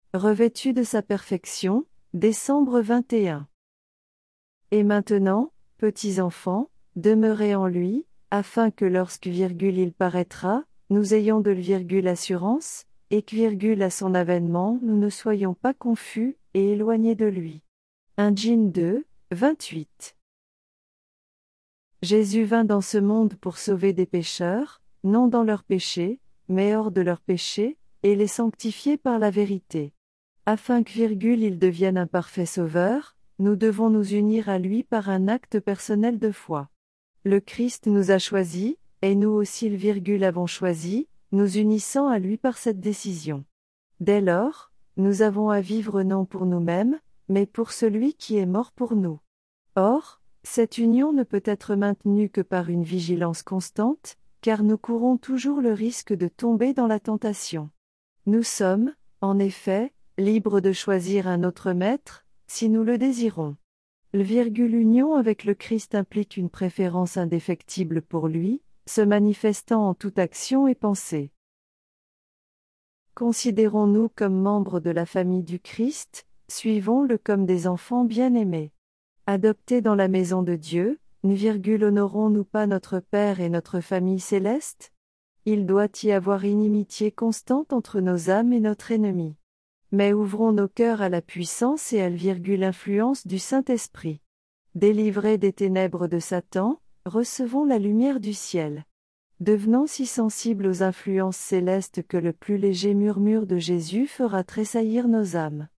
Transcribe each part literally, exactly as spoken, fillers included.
revêtu de sa perfection, décembre vingt et un. Et maintenant, petits enfants, demeurez en lui, afin que lorsque virgule il paraîtra, nous ayons de virgule assurance, et que virgule à son avènement nous ne soyons pas confus et éloignés de lui. un Jean deux, vingt-huit. Jésus vint dans ce monde pour sauver des pécheurs, non dans leurs péchés, mais hors de leurs péchés, et les sanctifier par la vérité. Afin que virgule il devienne un parfait sauveur, nous devons nous unir à lui par un acte personnel de foi. Le Christ nous a choisis, et nous aussi le virgule avons choisi, nous unissant à lui par cette décision. Dès lors, nous avons à vivre non pour nous-mêmes, mais pour celui qui est mort pour nous. Or, cette union ne peut être maintenue que par une vigilance constante, car nous courons toujours le risque de tomber dans la tentation. Nous sommes, en effet, libres de choisir un autre maître, si nous le désirons. Le virgule union avec le Christ implique une préférence indéfectible pour lui, se manifestant en toute action et pensée. Considérons-nous comme membres de la famille du Christ, suivons-le comme des enfants bien-aimés. Adoptés dans la maison de Dieu, virgule honorons-nous pas notre Père et notre famille céleste? Il doit y avoir inimitié constante entre nos âmes et notre ennemi. Mais ouvrons nos cœurs à la puissance et à l'influence du Saint-Esprit. Délivrés des ténèbres de Satan, recevons la lumière du ciel. Devenons si sensibles aux influences célestes que le plus léger murmure de Jésus fera tressaillir nos âmes.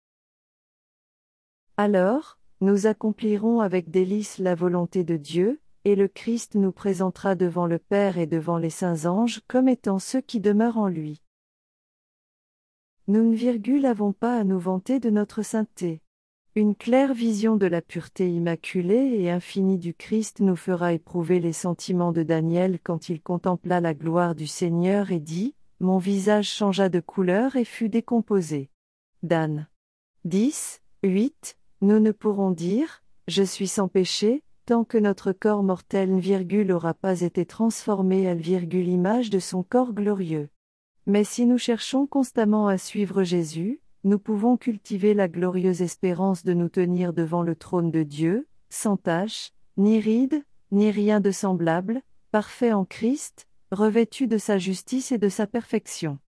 Alors, nous accomplirons avec délice la volonté de Dieu, et le Christ nous présentera devant le Père et devant les saints anges comme étant ceux qui demeurent en lui. Nous ne avons pas à nous vanter de notre sainteté. Une claire vision de la pureté immaculée et infinie du Christ nous fera éprouver les sentiments de Daniel quand il contempla la gloire du Seigneur et dit « Mon visage changea de couleur et fut décomposé ». Dan. dix, huit. Nous ne pourrons dire « Je suis sans péché » tant que notre corps mortel n'aura pas été transformé à l'image de son corps glorieux. Mais si nous cherchons constamment à suivre Jésus, nous pouvons cultiver la glorieuse espérance de nous tenir devant le trône de Dieu, sans tache, ni ride, ni rien de semblable, parfait en Christ, revêtu de sa justice et de sa perfection.